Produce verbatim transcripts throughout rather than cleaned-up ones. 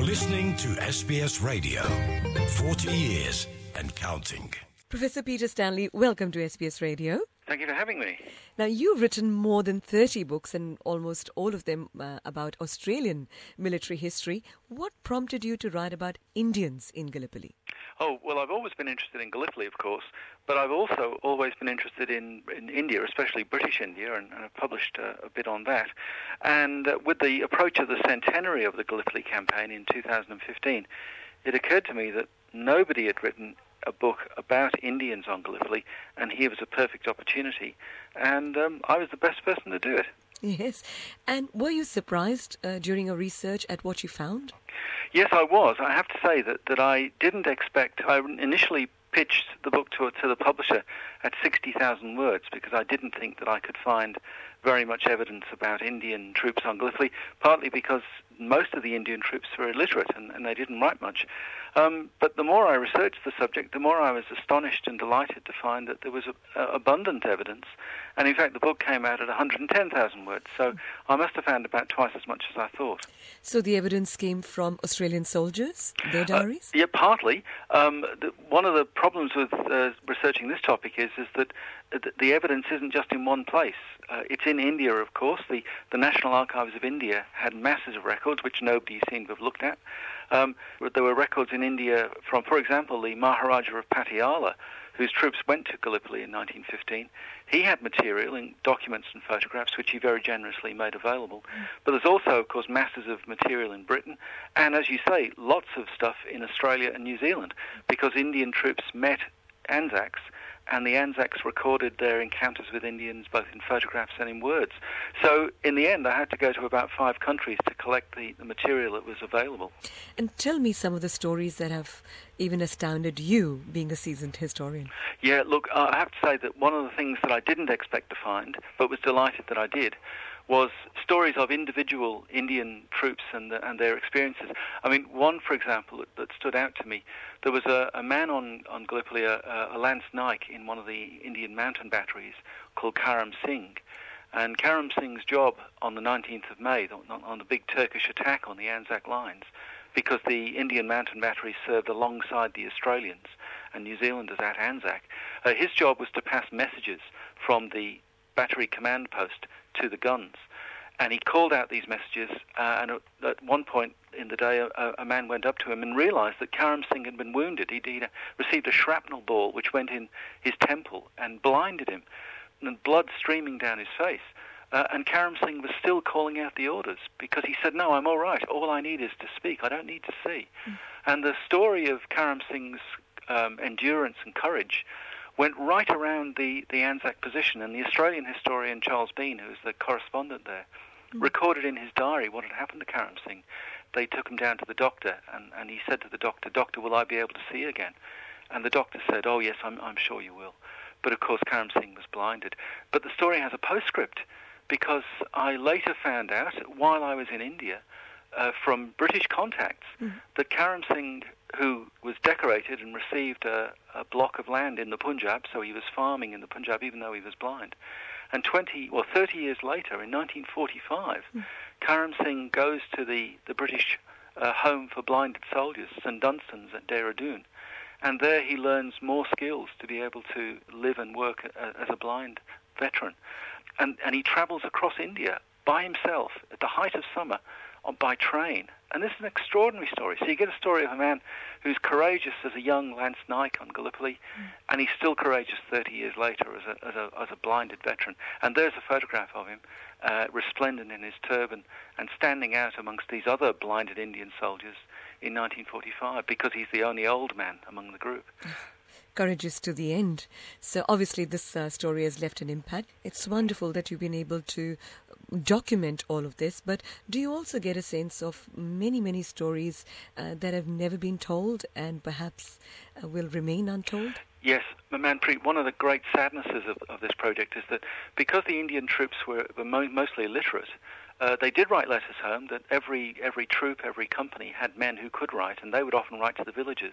listening to S B S Radio. forty years and counting. Professor Peter Stanley, welcome to S B S Radio. Thank you for having me. Now, you've written more than thirty books, and almost all of them uh, about Australian military history. What prompted you to write about Indians in Gallipoli? Oh, well, I've always been interested in Gallipoli, of course, but I've also always been interested in, in India, especially British India, and, and I've published uh, a bit on that. And uh, with the approach of the centenary of the Gallipoli campaign in two thousand fifteen, it occurred to me that nobody had written a book about Indians on Gallipoli, and here was a perfect opportunity. And um, I was the best person to do it. Yes. And were you surprised uh, during your research at what you found? Yes, I was. I have to say that, that I didn't expect... I initially pitched the book to, to the publisher at sixty thousand words because I didn't think that I could find very much evidence about Indian troops on Gallipoli, partly because most of the Indian troops were illiterate and, and they didn't write much. Um, but the more I researched the subject, the more I was astonished and delighted to find that there was a, a abundant evidence. And in fact, the book came out at one hundred ten thousand words, so I must have found about twice as much as I thought. So the evidence came from Australian soldiers, their diaries? Uh, yeah, partly. Um, the, one of the problems with uh, researching this topic is, is that the, the evidence isn't just in one place. Uh, it's in India, of course. The, the National Archives of India had masses of records, which nobody seemed to have looked at. Um, there were records in India from, for example, the Maharaja of Patiala, whose troops went to Gallipoli in nineteen fifteen. He had material in documents and photographs, which he very generously made available. Mm. But there's also, of course, masses of material in Britain, and, as you say, lots of stuff in Australia and New Zealand, because Indian troops met Anzacs, and the Anzacs recorded their encounters with Indians both in photographs and in words. So, in the end, I had to go to about five countries to collect the, the material that was available. And tell me some of the stories that have even astounded you, being a seasoned historian. Yeah, look, uh, I have to say that one of the things that I didn't expect to find, but was delighted that I did, was stories of individual Indian troops and, the, and their experiences. I mean, one, for example, that, that stood out to me, there was a, a man on, on Gallipoli, a, a Lance Naik in one of the Indian mountain batteries called Karam Singh. And Karam Singh's job on the nineteenth of May, on, on the big Turkish attack on the Anzac lines, because the Indian mountain battery served alongside the Australians and New Zealanders at Anzac, uh, his job was to pass messages from the battery command post to the guns. And he called out these messages, uh, and at one point in the day, a, a man went up to him and realized that Karam Singh had been wounded. He'd, he'd received a shrapnel ball which went in his temple and blinded him, and blood streaming down his face. Uh, and Karam Singh was still calling out the orders because he said, no, I'm all right. All I need is to speak. I don't need to see. Mm. And the story of Karam Singh's um, endurance and courage went right around the, the Anzac position, and the Australian historian Charles Bean, who was the correspondent there, mm. recorded in his diary what had happened to Karam Singh. They took him down to the doctor, and, and he said to the doctor, Doctor, will I be able to see again? And the doctor said, oh, yes, I'm, I'm sure you will. But, of course, Karam Singh was blinded. But the story has a postscript, because I later found out, while I was in India, uh, from British contacts, mm. that Karam Singh, who was decorated and received a, a block of land in the Punjab, so he was farming in the Punjab even though he was blind. And twenty, well, thirty years later, in nineteen forty-five, mm. Karam Singh goes to the, the British uh, Home for Blinded Soldiers, St Dunstan's at Dehradun, and there he learns more skills to be able to live and work a, as a blind veteran. And, and he travels across India by himself at the height of summer on, by train. And this is an extraordinary story. So you get a story of a man who's courageous as a young Lance Naik on Gallipoli, mm. and he's still courageous thirty years later as a, as a, as a blinded veteran. And there's a photograph of him, uh, resplendent in his turban and standing out amongst these other blinded Indian soldiers in nineteen forty-five, because he's the only old man among the group. Courageous to the end. So obviously this uh, story has left an impact. It's wonderful that you've been able to document all of this, but do you also get a sense of many, many stories uh, that have never been told and perhaps uh, will remain untold? Yes, Manpreet, one of the great sadnesses of, of this project is that because the Indian troops were, were mo- mostly illiterate, uh, they did write letters home that every every troop, every company had men who could write, and they would often write to the villagers.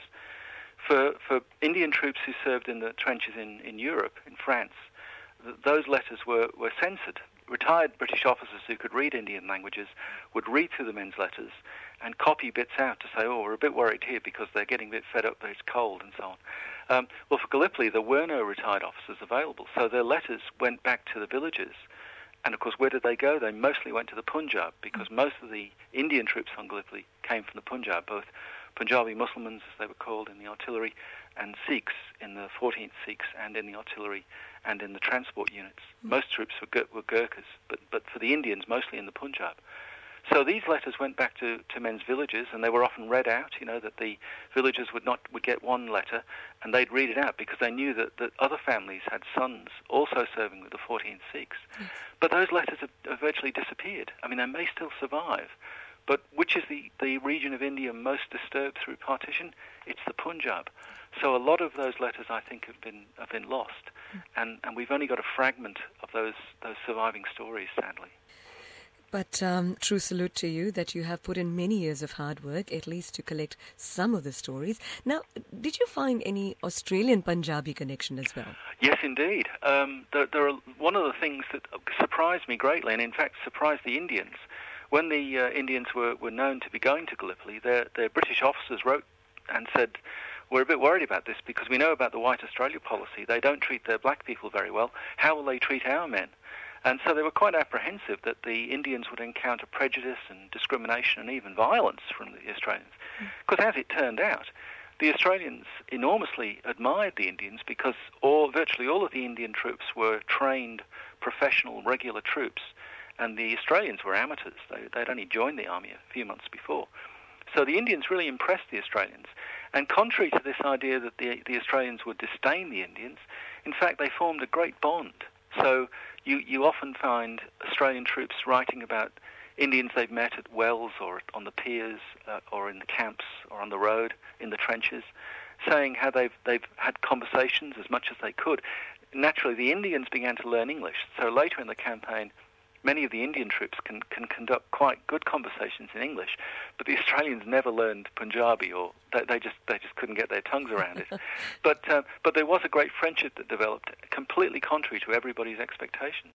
For for Indian troops who served in the trenches in, in Europe, in France, th- those letters were, were censored. Retired British officers who could read Indian languages would read through the men's letters, and copy bits out to say, oh, we're a bit worried here because they're getting a bit fed up that it's cold and so on. Um, well, for Gallipoli, there were no retired officers available, so their letters went back to the villages. And, of course, where did they go? They mostly went to the Punjab, because most of the Indian troops on Gallipoli came from the Punjab, both Punjabi Muslimans, as they were called, in the artillery, and Sikhs in the fourteenth Sikhs and in the artillery and in the transport units. Most troops were, Gur- were Gurkhas, but, but for the Indians, mostly in the Punjab. So these letters went back to, to men's villages, and they were often read out, you know, that the villagers would not would get one letter, and they'd read it out because they knew that, that other families had sons also serving with the fourteenth Sikhs. Yes. But those letters have, have virtually disappeared. I mean, they may still survive, but which is the, the region of India most disturbed through partition? It's the Punjab. So a lot of those letters, I think, have been have been lost, mm. and, and we've only got a fragment of those those surviving stories, sadly. But um, true salute to you that you have put in many years of hard work, at least to collect some of the stories. Now, did you find any Australian Punjabi connection as well? Yes, indeed. Um, there, there are one of the things that surprised me greatly, and in fact surprised the Indians. When the uh, Indians were, were known to be going to Gallipoli, their, their British officers wrote and said, we're a bit worried about this because we know about the White Australia policy. They don't treat their black people very well. How will they treat our men? And so they were quite apprehensive that the Indians would encounter prejudice and discrimination and even violence from the Australians. Because as it turned out, the Australians enormously admired the Indians because all, virtually all of the Indian troops were trained, professional, regular troops, and the Australians were amateurs. They, they'd only joined the army a few months before. So the Indians really impressed the Australians. And contrary to this idea that the, the Australians would disdain the Indians, in fact, they formed a great bond. So you, you often find Australian troops writing about Indians they've met at wells or on the piers uh, or in the camps or on the road, in the trenches, saying how they've, they've had conversations as much as they could. Naturally, the Indians began to learn English. So later in the campaign, many of the Indian troops can, can conduct quite good conversations in English, but the Australians never learned Punjabi, or they, they just they just couldn't get their tongues around it. But uh, but there was a great friendship that developed, completely contrary to everybody's expectations.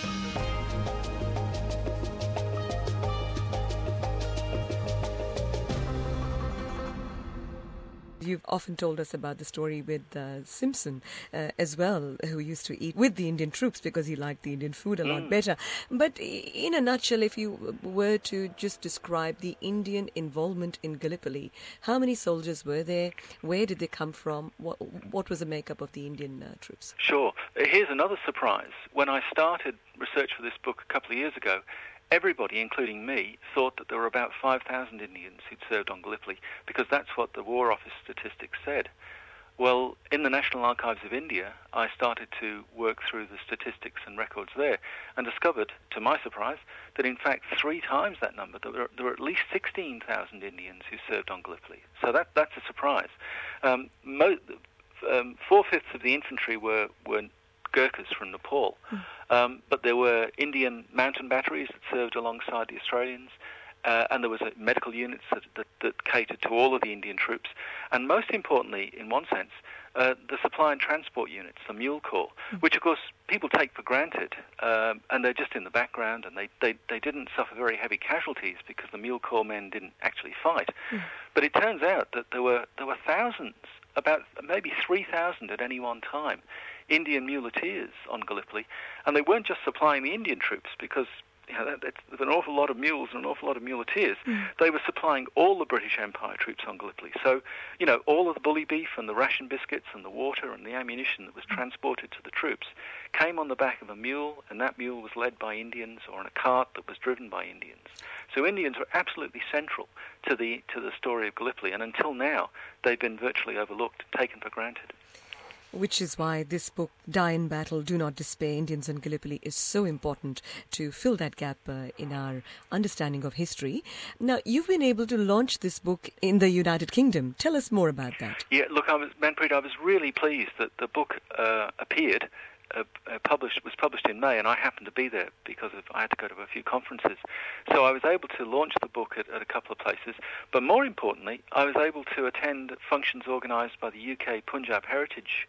You've often told us about the story with uh, Simpson uh, as well, who used to eat with the Indian troops because he liked the Indian food a lot mm. better. But in a nutshell, if you were to just describe the Indian involvement in Gallipoli, how many soldiers were there? Where did they come from? What, what was the makeup of the Indian uh, troops? Sure. Here's another surprise. When I started research for this book a couple of years ago, everybody, including me, thought that there were about five thousand Indians who'd served on Gallipoli, because that's what the War Office statistics said. Well, in the National Archives of India, I started to work through the statistics and records there and discovered, to my surprise, that in fact three times that number, there were, there were at least sixteen thousand Indians who served on Gallipoli. So that that's a surprise. Um, mo- um, four-fifths of the infantry were, were Gurkhas from Nepal. Mm. Um, but there were Indian mountain batteries that served alongside the Australians, uh, and there was uh, medical units that, that, that catered to all of the Indian troops. And most importantly, in one sense, uh, the supply and transport units, the Mule Corps, mm. which of course people take for granted, um, and they're just in the background, and they, they, they didn't suffer very heavy casualties because the Mule Corps men didn't actually fight. Mm. But it turns out that there were there were thousands, about maybe three thousand at any one time, Indian muleteers on Gallipoli, and they weren't just supplying the Indian troops because you know, that, there's an awful lot of mules and an awful lot of muleteers. Mm. They were supplying all the British Empire troops on Gallipoli. So, you know, all of the bully beef and the ration biscuits and the water and the ammunition that was transported to the troops came on the back of a mule, and that mule was led by Indians or in a cart that was driven by Indians. So Indians were absolutely central to the to the story of Gallipoli, and until now they've been virtually overlooked, taken for granted. Which is why this book, Die in Battle, Do Not Despair, Indians and Gallipoli, is so important to fill that gap uh, in our understanding of history. Now, you've been able to launch this book in the United Kingdom. Tell us more about that. Yeah, look, I was, Manpreet, I was really pleased that the book uh, appeared, uh, uh, published was published in May, and I happened to be there because of, I had to go to a few conferences. So I was able to launch the book at, at a couple of places, but more importantly, I was able to attend functions organised by the U K Punjab Heritage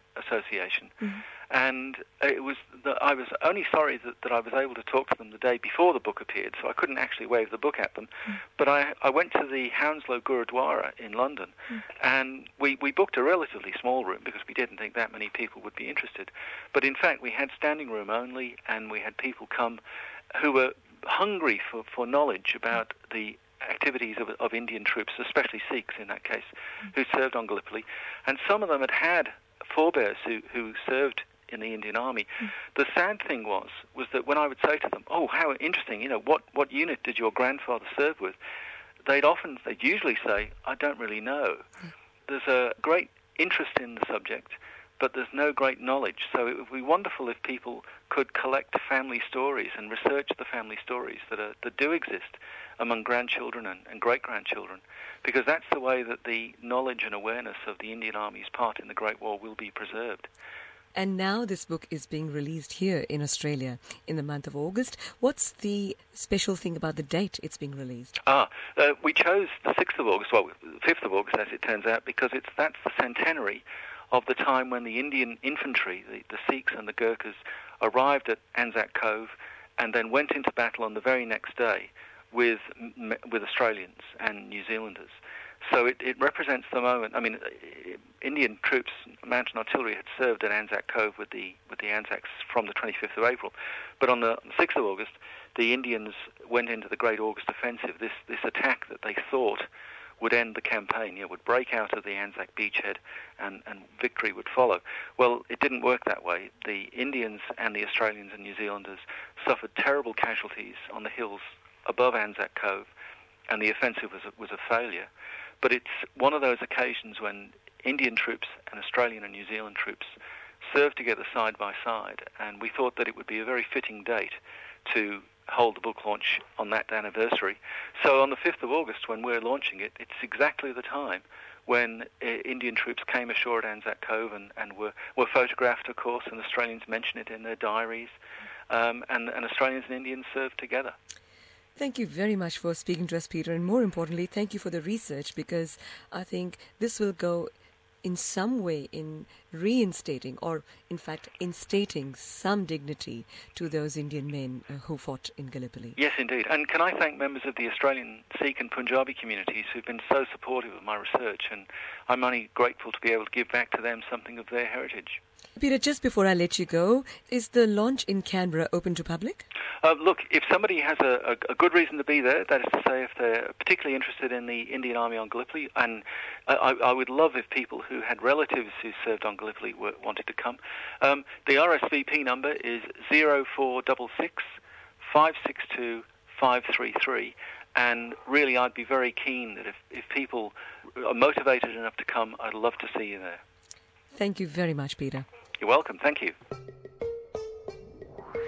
Association. Mm-hmm. And it was the, I was only sorry that, that I was able to talk to them the day before the book appeared, so I couldn't actually wave the book at them. Mm. But I, I went to the Hounslow Gurudwara in London, mm. and we, we booked a relatively small room because we didn't think that many people would be interested. But in fact, we had standing room only, and we had people come who were hungry for, for knowledge about the activities of, of Indian troops, especially Sikhs in that case, mm. who served on Gallipoli. And some of them had had forebears who, who served in the Indian Army. Mm. The sad thing was was that when I would say to them, "Oh, how interesting! You know, what what unit did your grandfather serve with?" They'd often, they'd usually say, "I don't really know." Mm. There's a great interest in the subject, but there's no great knowledge. So it would be wonderful if people could collect family stories and research the family stories that are, that do exist among grandchildren and, and great-grandchildren, because that's the way that the knowledge and awareness of the Indian Army's part in the Great War will be preserved. And now this book is being released here in Australia in the month of August. What's the special thing about the date it's being released? Ah, uh, we chose the sixth of August, well, fifth of August as it turns out, because it's that's the centenary of the time when the Indian infantry, the, the Sikhs and the Gurkhas, arrived at Anzac Cove and then went into battle on the very next day with with Australians and New Zealanders. So it, it represents the moment. I mean, Indian troops, mountain artillery, had served at Anzac Cove with the with the Anzacs from the twenty-fifth of April, but on the sixth of August, the Indians went into the Great August Offensive. This this attack that they thought would end the campaign, you know, would break out of the Anzac beachhead, and, and victory would follow. Well, it didn't work that way. The Indians and the Australians and New Zealanders suffered terrible casualties on the hills above Anzac Cove, and the offensive was a, was a failure. But it's one of those occasions when Indian troops and Australian and New Zealand troops served together side by side, and we thought that it would be a very fitting date to hold the book launch on that anniversary. So on the fifth of August, when we're launching it, it's exactly the time when uh, Indian troops came ashore at Anzac Cove and, and were, were photographed, of course, and Australians mention it in their diaries, um, and, and Australians and Indians served together. Thank you very much for speaking to us, Peter, and more importantly, thank you for the research, because I think this will go in some way in reinstating, or in fact instating, some dignity to those Indian men uh, who fought in Gallipoli. Yes, indeed. And can I thank members of the Australian Sikh and Punjabi communities who've been so supportive of my research, and I'm only grateful to be able to give back to them something of their heritage. Peter, just before I let you go, is the launch in Canberra open to public? Uh, look, if somebody has a, a, a good reason to be there, that is to say if they're particularly interested in the Indian Army on Gallipoli, and I, I would love if people who had relatives who served on Gallipoli were, wanted to come. Um, the R S V P number is zero four six six, five six two, five three three, and really I'd be very keen that if, if people are motivated enough to come, I'd love to see you there. Thank you very much, Peter. You're welcome. Thank you.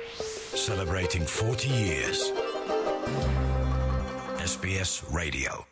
Celebrating forty years. S B S Radio.